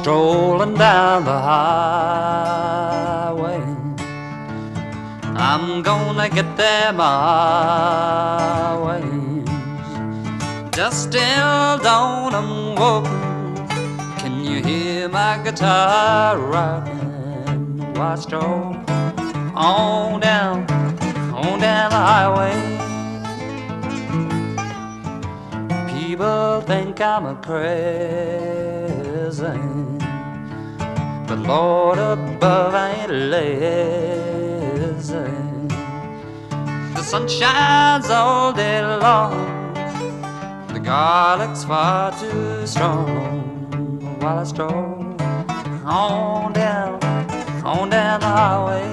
strolling down the highway. I'm gonna get there my way. Just till dawn I'm walking. Can you hear my guitar rocking? While I stroll on down the highway. People think I'm a crazy, but Lord above I ain't lazy. The sun shines all day long, the garlic's far too strong. While I stroll on down the highway.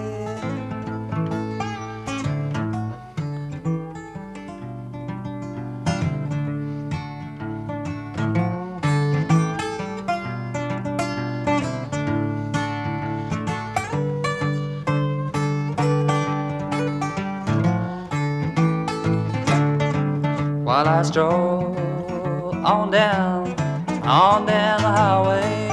While I stroll on down the highway,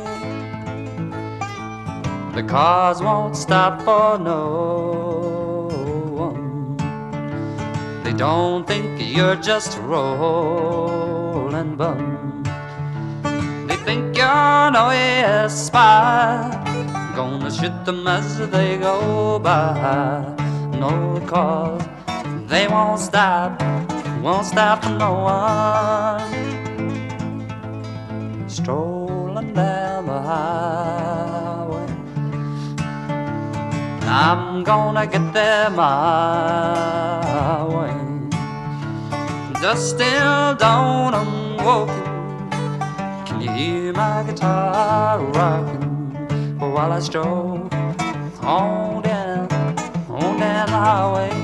the cars won't stop for no one. They don't think you're just a rolling bum. They think you're an OAS spy, gonna shoot them as they go by. No, cause they won't stop for no one. Strolling down the highway, I'm gonna get there my way. Just till dawn I'm walking. Can you hear my guitar rocking? While I stroll on down the highway.